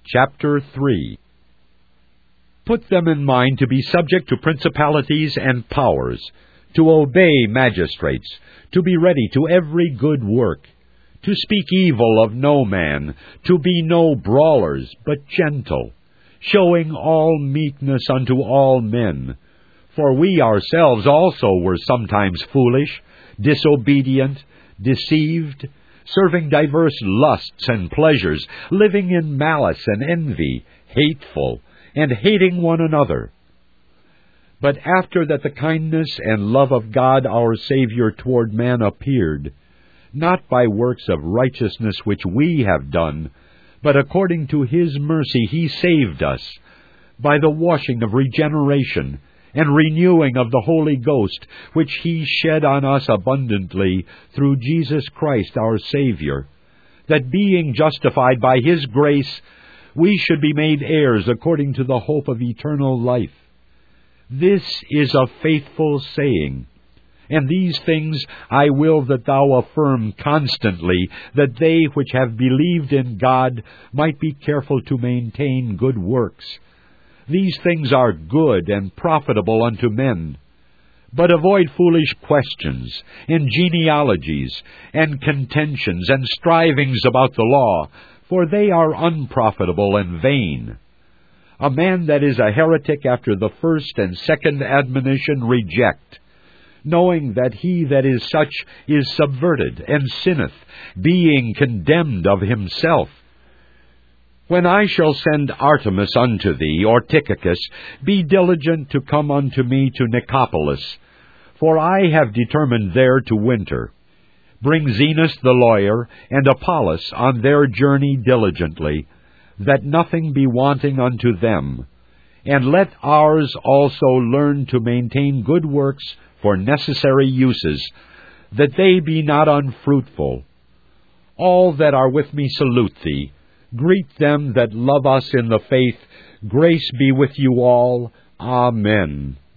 Chapter 3. Put them in mind to be subject to principalities and powers, to obey magistrates, to be ready to every good work, to speak evil of no man, to be no brawlers, but gentle, showing all meekness unto all men. For we ourselves also were sometimes foolish, disobedient, deceived, serving diverse lusts and pleasures, living in malice and envy, hateful, and hating one another. But after that the kindness and love of God our Savior toward man appeared, not by works of righteousness which we have done, but according to His mercy He saved us, by the washing of regeneration, and renewing of the Holy Ghost, which He shed on us abundantly through Jesus Christ our Savior, that being justified by His grace, we should be made heirs according to the hope of eternal life. This is a faithful saying, and these things I will that thou affirm constantly, that they which have believed in God might be careful to maintain good works. These things are good and profitable unto men. But avoid foolish questions, and genealogies, and contentions, and strivings about the law, for they are unprofitable and vain. A man that is a heretic after the first and second admonition reject, knowing that he that is such is subverted and sinneth, being condemned of himself. When I shall send Artemas unto thee, or Tychicus, be diligent to come unto me to Nicopolis, for I have determined there to winter. Bring Zenas the lawyer, and Apollos on their journey diligently, that nothing be wanting unto them. And let ours also learn to maintain good works for necessary uses, that they be not unfruitful. All that are with me salute thee. Greet them that love us in the faith. Grace be with you all. Amen.